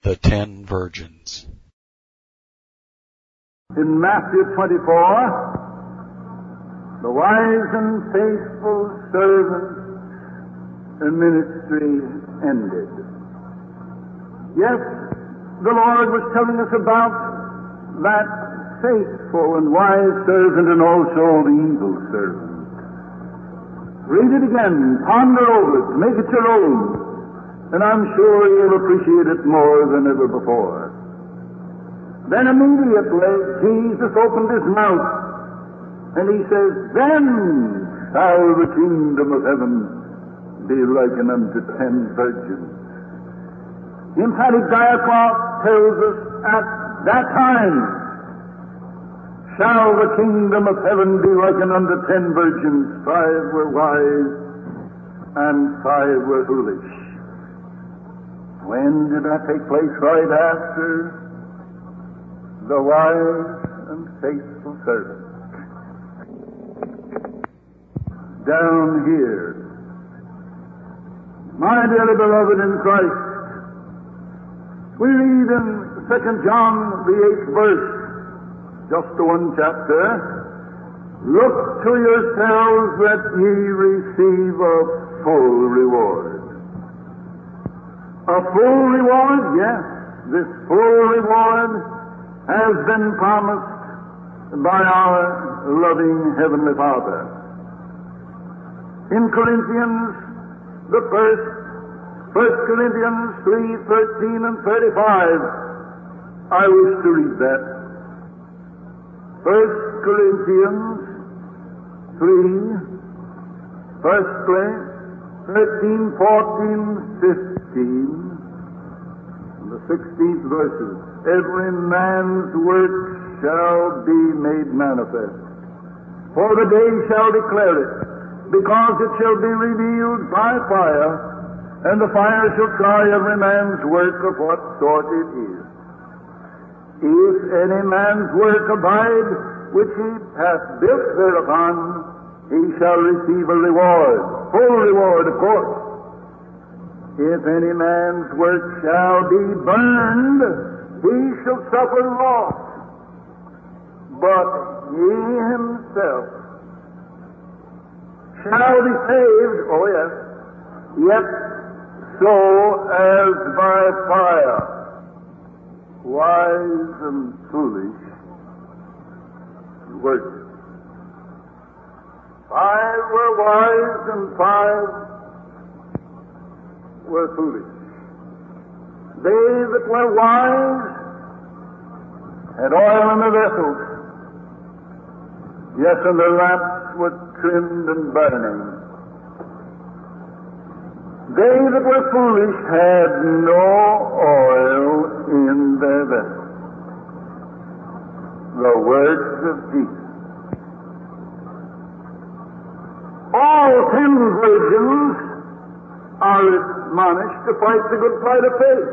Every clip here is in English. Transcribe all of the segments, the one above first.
The 10 Virgins. In Matthew 24, the wise and faithful servant ministry ended. Yes, the Lord was telling us about that faithful and wise servant and also the evil servant. Read it again, ponder over it, make it your own, and I'm sure you'll appreciate it more than ever before. Then immediately Jesus opened his mouth and he says, "Then shall the kingdom of heaven be likened unto 10 virgins." The emphatic diacross tells us, "At that time shall the kingdom of heaven be likened unto 10 virgins. 5 were wise and 5 were foolish." When did that take place? Right after the wise and faithful servant. Down here, my dearly beloved in Christ, we read in 2 John, the 8th verse, just the one chapter, "Look to yourselves that ye receive a full reward." A full reward, yes, this full reward has been promised by our loving Heavenly Father. In Corinthians, the First Corinthians 3:13 and 35, I wish to read that. 1 Corinthians 3, firstly, 13, 14, 15, and the 16th verses. "Every man's work shall be made manifest, for the day shall declare it, because it shall be revealed by fire, and the fire shall try every man's work of what sort it is. If any man's work abide, which he hath built thereupon, he shall receive a reward." Full reward, of course. "If any man's work shall be burned, he shall suffer loss. But he himself shall be saved," oh yes, "yet so as by fire." Wise and foolish workers. 5 were wise and 5 were foolish. They that were wise had oil in their vessels. Yes, and their lamps were trimmed and burning. They that were foolish had no oil in their vessels. The words of Jesus. All 10 virgins are admonished to fight the good fight of faith.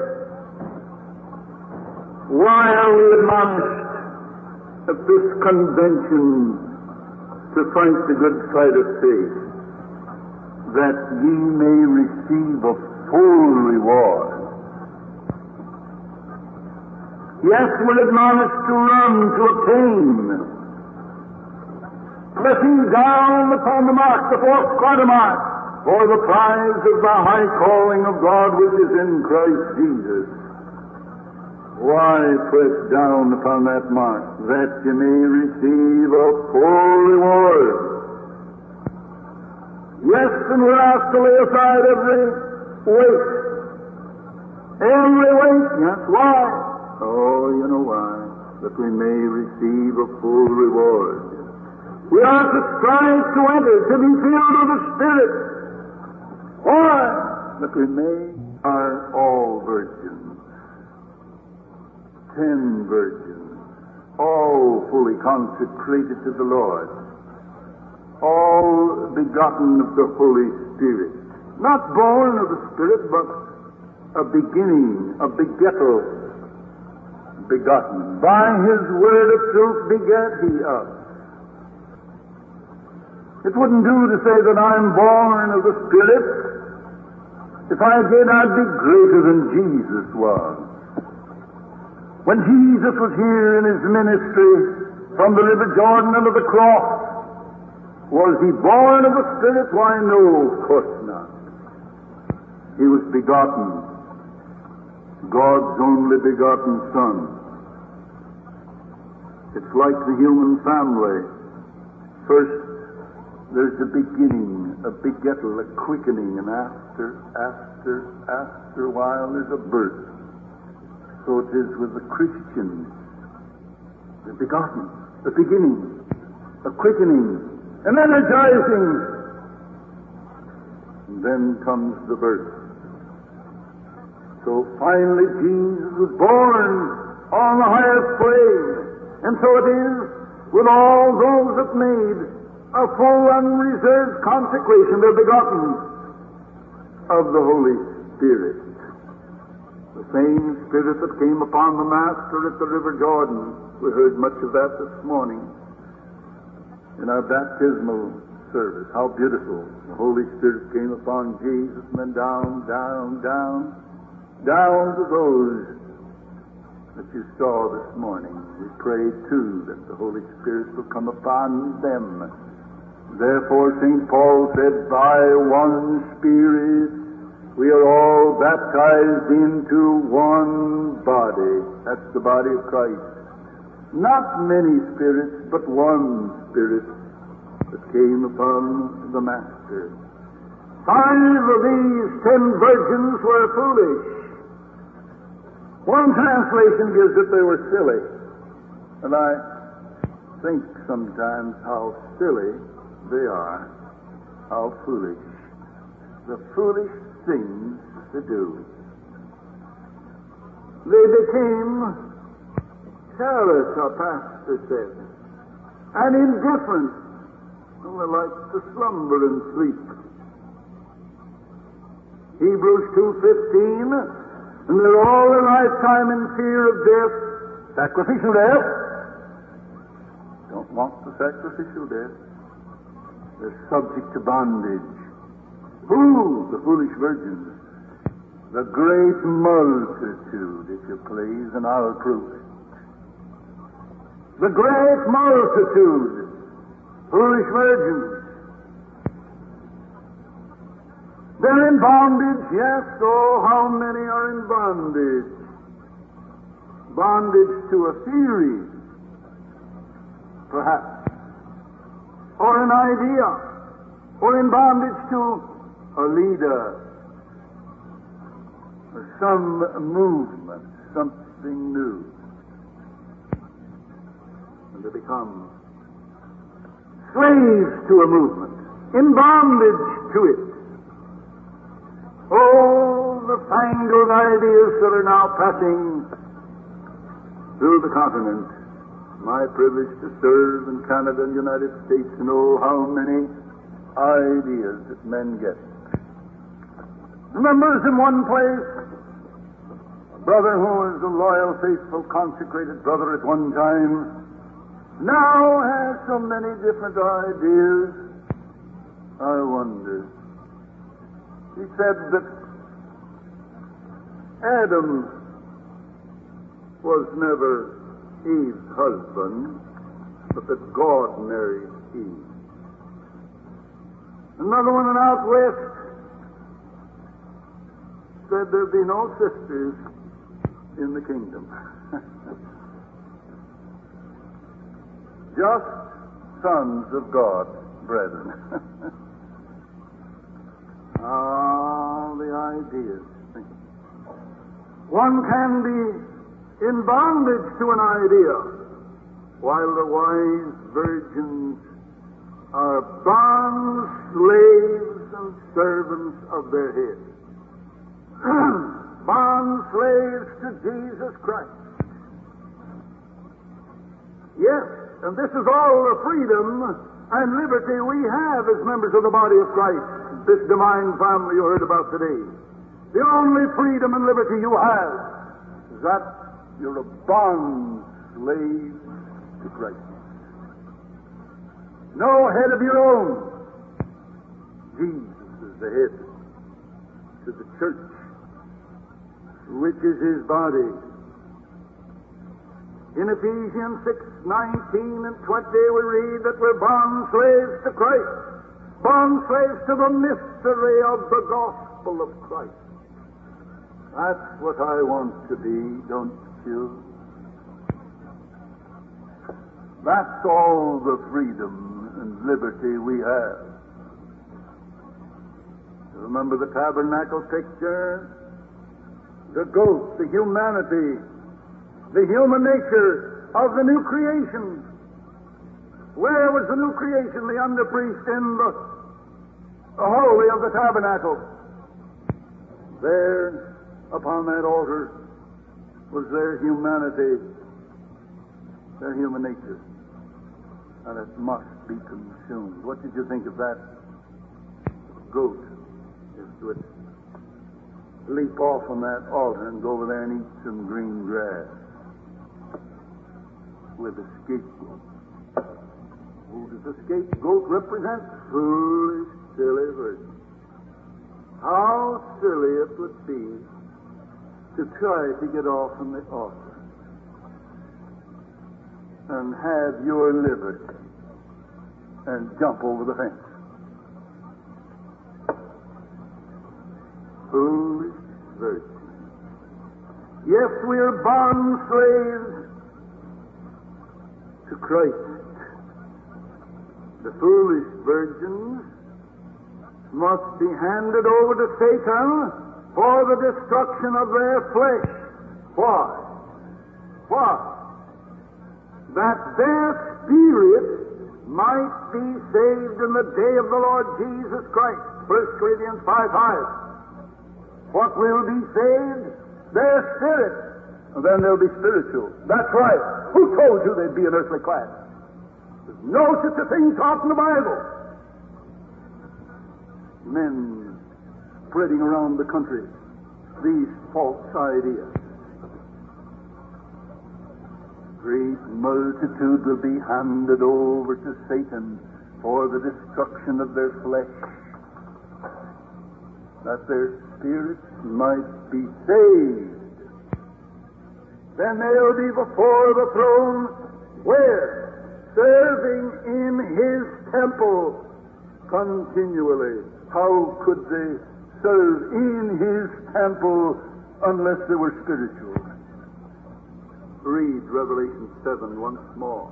Why are we admonished at this convention to fight the good fight of faith? That ye may receive a full reward. Yes, we're admonished to run, to obtain, pressing down upon the mark, the fourth mark, for the prize of the high calling of God which is in Christ Jesus. Why press down upon that mark? That you may receive a full reward. Yes, and we're asked to lay aside every weight. Every weight. Yes, why? Oh, you know why. That we may receive a full reward. We are to strive to enter, to be filled with the Spirit. Why? That we may are all virgins. 10 virgins. All fully consecrated to the Lord. All begotten of the Holy Spirit. Not born of the Spirit, but a beginning, a begettal, begotten. By His word of truth begat He us. It wouldn't do to say that I'm born of the Spirit. If I did, I'd be greater than Jesus was. When Jesus was here in his ministry from the river Jordan and of the cross, was he born of the Spirit? Why, no, of course not. He was begotten, God's only begotten Son. It's like the human family. First, there's a beginning, a begettal, a quickening, and after a while there's a birth. So it is with the Christians. The begotten, the beginning, a quickening, an energizing. And then comes the birth. So finally Jesus was born on the highest plane. And so it is with all those that made a full unreserved consecration. They're begotten of the Holy Spirit. The same Spirit that came upon the Master at the River Jordan. We heard much of that this morning in our baptismal service. How beautiful. The Holy Spirit came upon Jesus and then down to those that you saw this morning. We pray too that the Holy Spirit will come upon them. Therefore St. Paul said, by one Spirit we are all baptized into one body. That's the body of Christ. Not many spirits, but one Spirit that came upon the Master. 5 of these 10 virgins were foolish. One translation gives it they were silly. And I think sometimes how silly they are, how foolish. The foolish things to do. They became careless, our pastor said, and indifferent. And they like to slumber and sleep. Hebrews 2:15, and they're all their lifetime in fear of death, sacrificial death. Don't want the sacrificial death. They're subject to bondage. Who? The foolish virgins. The great multitude, if you please, and I'll prove it. The great multitude. Foolish virgins. They're in bondage, yes. Oh, how many are in bondage? Bondage to a theory, perhaps, or an idea, or in bondage to a leader, or some movement, something new. And they become slaves to a movement, in bondage to it. Oh, the fangled ideas that are now passing through the continent. My privilege to serve in Canada and the United States, and oh, how many ideas that men get. Remembers in one place, a brother who was a loyal, faithful, consecrated brother at one time, now has so many different ideas. I wonder. He said that Adam was never Eve's husband, but that God married Eve. Another one out west said there'd be no sisters in the kingdom. Just sons of God, brethren. Ah, the ideas. One can be in bondage to an idea, while the wise virgins are bond slaves and servants of their head. Bond slaves to Jesus Christ. Yes, and this is all the freedom and liberty we have as members of the body of Christ, this divine family you heard about today. The only freedom and liberty you have is that you're a bond slave to Christ. No head of your own. Jesus is the head to the church, which is his body. In Ephesians 6:19 and 20 we read that we're bond slaves to Christ, bond slaves to the mystery of the gospel of Christ. That's what I want to be, don't you? That's all the freedom and liberty we have. Remember the tabernacle picture? The goat, the humanity, the human nature of the new creation. Where was the new creation? The under priest in the holy of the tabernacle. There, upon that altar, was their humanity, their human nature. And it must be consumed. What did you think of that goat? Is to leap off on that altar and go over there and eat some green grass with a scapegoat. Who does the scapegoat represent? Foolish, silly virgin. How silly it would be to try to get off from the altar and have your liberty and jump over the fence. Foolish virgin. Yes, we are bond slaves to Christ. The foolish virgins must be handed over to Satan for the destruction of their flesh. Why? Why? That their spirit might be saved in the day of the Lord Jesus Christ. 1 Corinthians 5:5. What will be saved? Their spirit. And then they'll be spiritual. That's right. Who told you they'd be an earthly class? There's no such a thing taught in the Bible. Men spreading around the country these false ideas. Great multitude will be handed over to Satan for the destruction of their flesh, that their spirits might be saved. Then they'll be before the throne, where? Serving in His temple continually. How could they serve in His temple unless they were spiritual? Read Revelation 7 once more.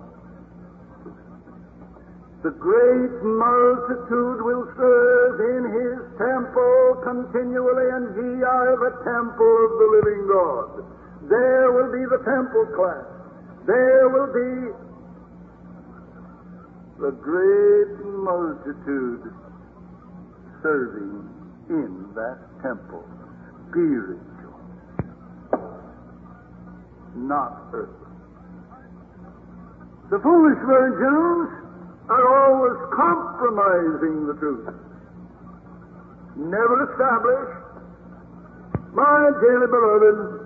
The great multitude will serve in His temple continually, and ye are the temple of the living God. There will be the temple class. There will be the great multitude serving in that temple. Spiritual, not earthly. The foolish virgins are always compromising the truth. Never established. My dearly beloved,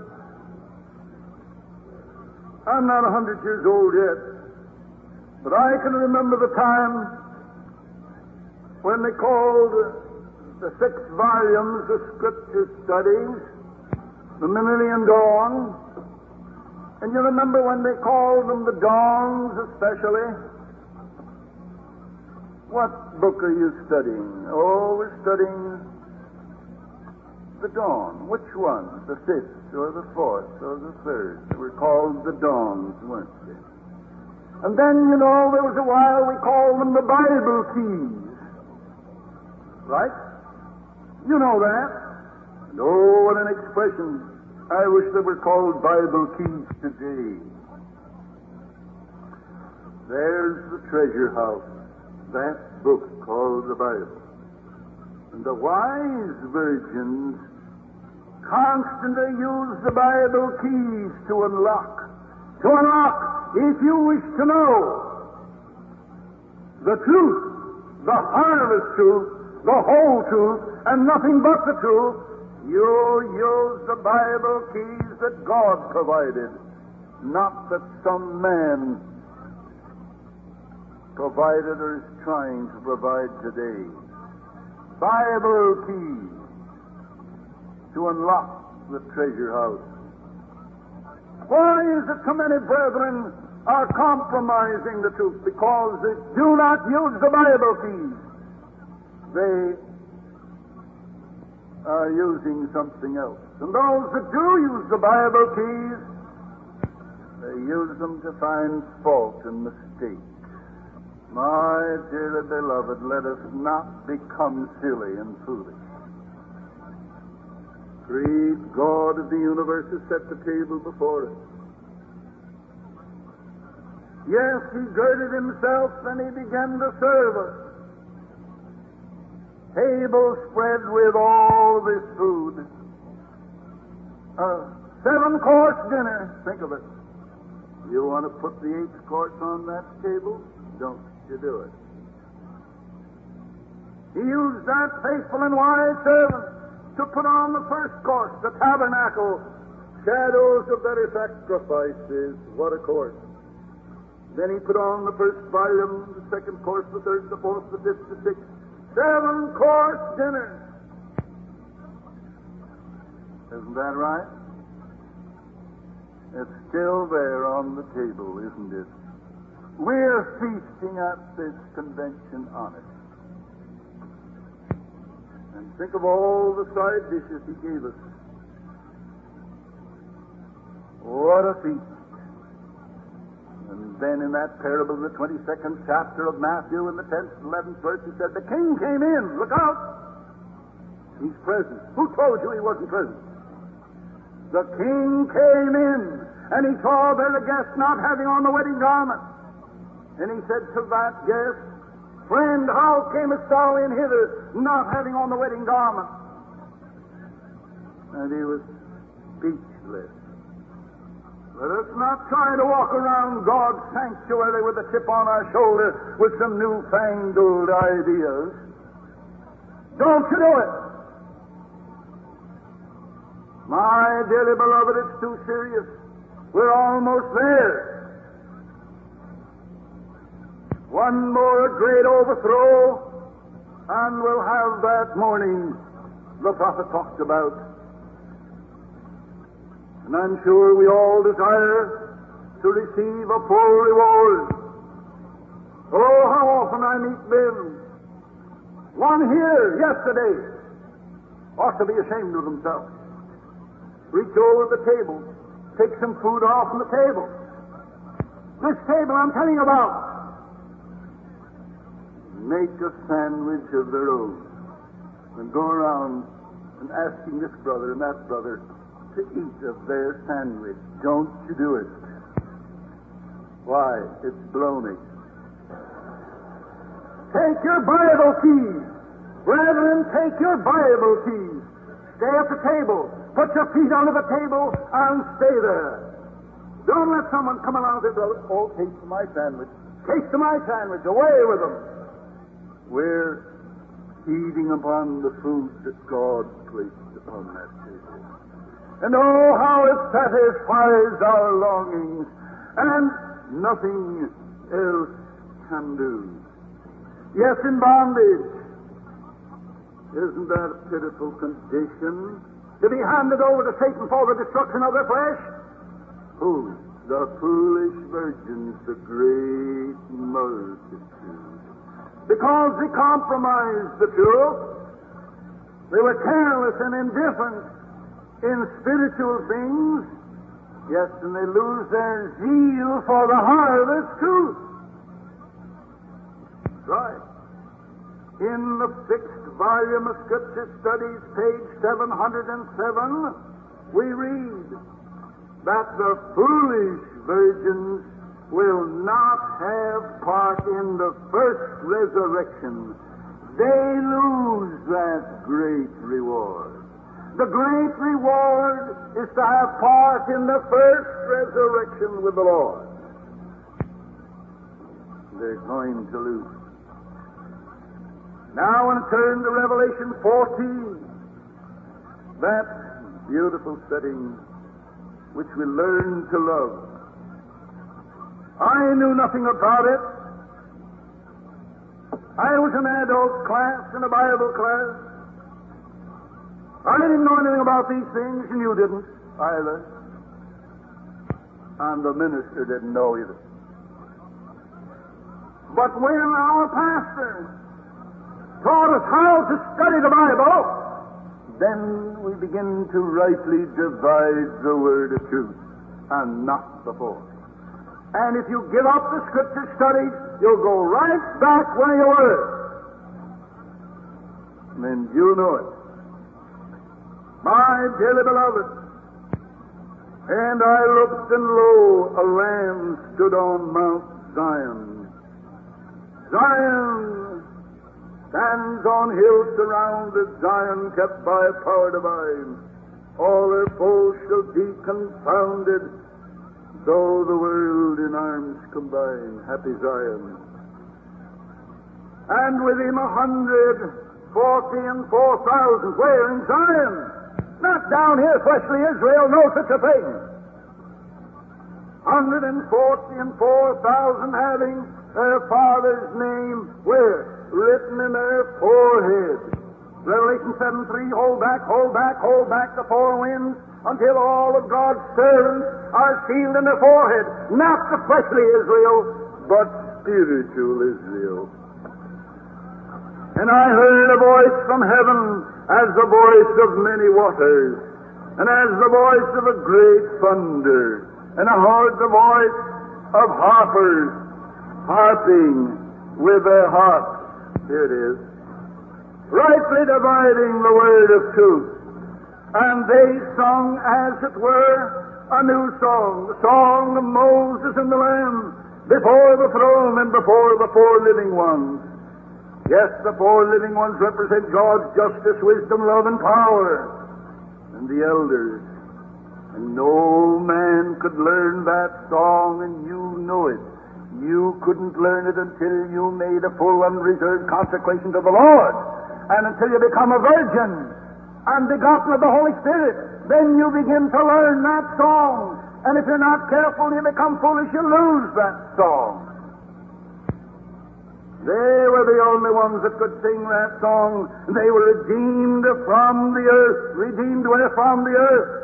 I'm not 100 years old yet, but I can remember the time when they called the 6 volumes of Scripture studies the Millennium Dawn. And you remember when they called them the Dawns especially? What book are you studying? Oh, we're studying the Dawn. Which one? The 5th or the 4th or the 3rd? They were called the Dawns, weren't they? And then, you know, there was a while we called them the Bible keys. Right? You know that. And oh, what an expression. I wish they were called Bible keys today. There's the treasure house. That book called the Bible. And the wise virgins constantly use the Bible keys to unlock. To unlock, if you wish to know the truth, the harvest truth, the whole truth, and nothing but the truth, you use the Bible keys that God provided, not that some man provided or is trying to provide today. Bible keys to unlock the treasure house. Why is it so many brethren are compromising the truth because they do not use the Bible keys? They are using something else. And those that do use the Bible keys, they use them to find fault and mistake. My dearly beloved, let us not become silly and foolish. Great God of the universe has set the table before us. Yes, he girded himself and he began to serve us. Table spread with all this food. A 7-course dinner. Think of it. You want to put the 8th course on that table? Don't you do it. He used that faithful and wise servant to put on the 1st course, the tabernacle, shadows of better sacrifices. What a course. Then he put on the 1st volume, the 2nd course, the 3rd, the 4th, the 5th, the 6th. 7-course dinner. Isn't that right? It's still there on the table, isn't it? We're feasting at this convention on it. And think of all the side dishes he gave us. What a feast. And then in that parable in the 22nd chapter of Matthew, in the 10th, 11th verse, he said, the king came in. Look out. He's present. Who told you he wasn't present? The king came in, and he saw there the guest not having on the wedding garment. And he said to that guest, friend, how camest thou in hither, not having on the wedding garment? And he was speechless. Let us not try to walk around God's sanctuary with a chip on our shoulder with some newfangled ideas. Don't you do it. My dearly beloved, it's too serious. We're almost there. One more great overthrow, and we'll have that morning the prophet talked about. And I'm sure we all desire to receive a full reward. Oh, how often I meet men. One here yesterday ought to be ashamed of himself. Reach over the table, take some food off from the table. This table I'm telling you about. Make a sandwich of their own and go around and asking this brother and that brother to eat of their sandwich. Don't you do it. Why? It's baloney. Take your Bible keys. Brethren, take your Bible keys. Stay at the table. Put your feet under the table and stay there. Don't let someone come along and say, brother, oh, taste of my sandwich. Taste of my sandwich. Away with them. We're feeding upon the food that God placed upon that table. And oh, how it satisfies our longings, and nothing else can do. Yes, in bondage. Isn't that a pitiful condition? To be handed over to Satan for the destruction of their flesh? Who? The foolish virgins, the great multitude. Because they compromised the truth, they were careless and indifferent in spiritual things, yes, and they lose their zeal for the harvest truth. Right. In the 6th volume of Scripture Studies, page 707, we read that the foolish virgins will not have part in the first resurrection. They lose that great reward. The great reward is to have part in the first resurrection with the Lord. They're going to lose. Now, and turn to Revelation 14, that beautiful setting which we learn to love. I knew nothing about it. I was in an adult class, in a Bible class. I didn't know anything about these things, and you didn't either. and the minister didn't know either. But when our pastor taught us how to study the Bible, then we begin to rightly divide the word of truth and not the false. And if you give up the Scripture studies, you'll go right back where you were. And you'll know it. My dearly beloved, and I looked, and lo, a Lamb stood on Mount Zion. Zion stands on hills surrounded, Zion kept by a power divine. All her foes shall be confounded, though the world in arms combine. Happy Zion. And within 144,000, where in Zion? Not down here, fleshly Israel, no such a thing. 144,000 having their father's name where? Written in their forehead. Revelation 7:3, hold back the four winds until all of God's servants are sealed in their forehead. Not the fleshly Israel, but spiritual Israel. And I heard a voice from heaven as the voice of many waters, and as the voice of a great thunder. And I heard the voice of harpers harping with their harps. Here it is. Rightly dividing the word of truth. And they sung, as it were, a new song, the song of Moses and the Lamb, before the throne and before the four living ones. Yes, the four living ones represent God's justice, wisdom, love, and power. And the elders. And no man could learn that song, and you know it. You couldn't learn it until you made a full, unreserved consecration to the Lord, and until you become a virgin and begotten of the Holy Spirit. Then you begin to learn that song. And if you're not careful, you become foolish, you lose that song. They were the only ones that could sing that song. They were redeemed from the earth. Redeemed where from the earth?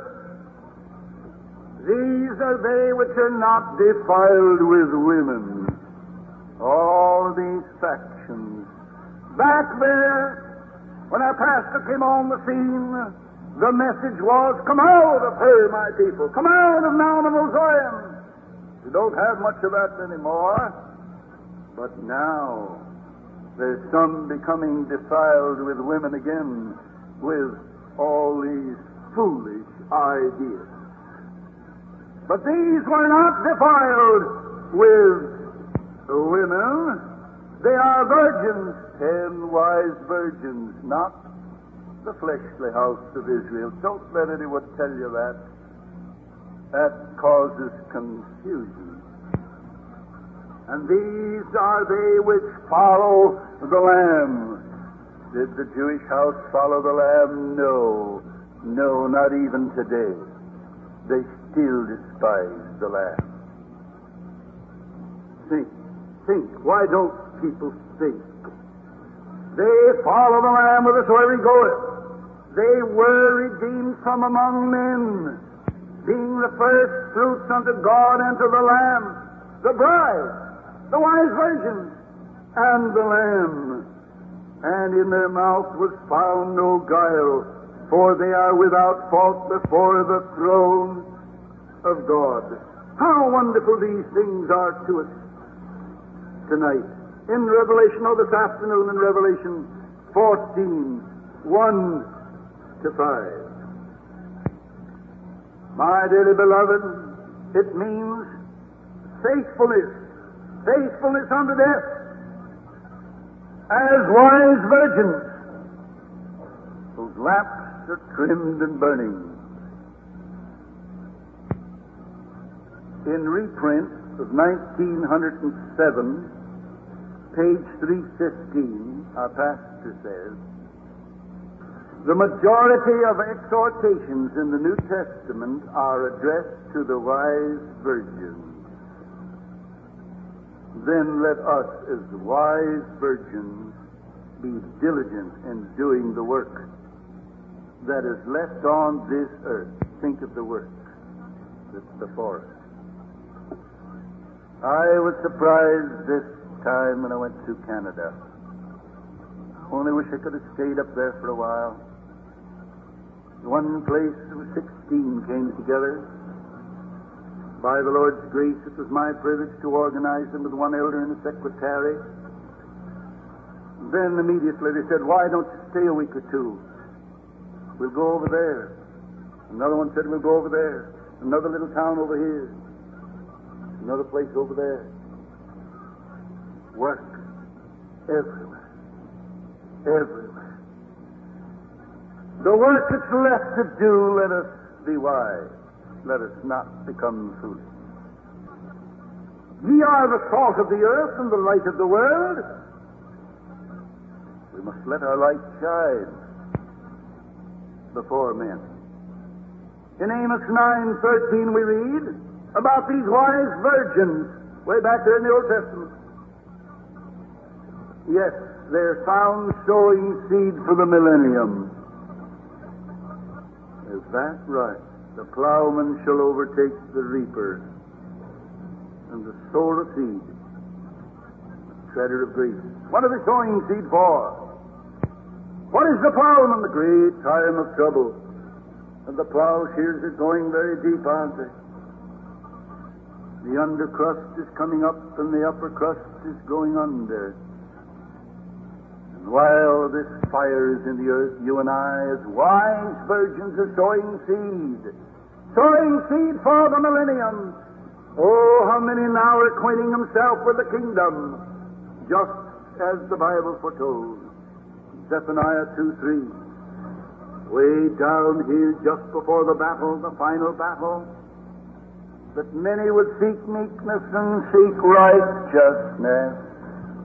These are they which are not defiled with women. All these factions. Back there, when our pastor came on the scene, the message was, come out of her, my people. Come out of Mount Zion. We don't have much of that anymore. But now, there's some becoming defiled with women again, with all these foolish ideas. But these were not defiled with women. They are virgins, 10 wise virgins, not the fleshly house of Israel. Don't let anyone tell you that. That causes confusion. And these are they which follow the Lamb. Did the Jewish house follow the Lamb? No. No, not even today. They still despise the Lamb. Think. Why don't people think? They follow the Lamb whithersoever he goeth. They were redeemed from among men, being the first fruits unto God and to the Lamb, the bride, the wise virgins, and the Lamb. And in their mouth was found no guile, for they are without fault before the throne of God. How wonderful these things are to us tonight. In Revelation, this afternoon in Revelation 14, 1-5. My dearly beloved, it means faithfulness unto death, as wise virgins, whose lamps are trimmed and burning. In reprint of 1907, page 315, our pastor says, the majority of exhortations in the New Testament are addressed to the wise virgins. Then let us, as wise virgins, be diligent in doing the work that is left on this earth. Think of the work that's before us. I was surprised this time when I went to Canada. Only wish I could have stayed up there for a while. One place, there were 16 came together. By the Lord's grace, it was my privilege to organize them with one elder and a secretary. Then immediately they said, why don't you stay a week or two? We'll go over there. Another one said, we'll go over there. Another little town over here. Another place over there. Work everywhere. Everywhere. The work that's left to do, let us be wise. Let us not become foolish. Ye are the salt of the earth and the light of the world. We must let our light shine before men. In Amos 9:13 we read about these wise virgins way back there in the Old Testament. Yes, they're found sowing seed for the millennium. Is that right? The plowman shall overtake the reaper, and the sower of seed, the treader of grapes. What are they sowing seed for? What is the plowman? The great time of trouble. And the plowshares are going very deep, aren't they? The undercrust is coming up, and the upper crust is going under. And while this fire is in the earth, you and I, as wise virgins, are sowing seed for the millennium. Oh, how many now are acquainting themselves with the kingdom, just as the Bible foretold. Zephaniah 2:3. Way down here, just before the battle, the final battle, that many would seek meekness and seek righteousness,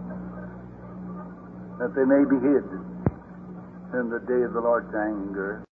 that they may be hid in the day of the Lord's anger.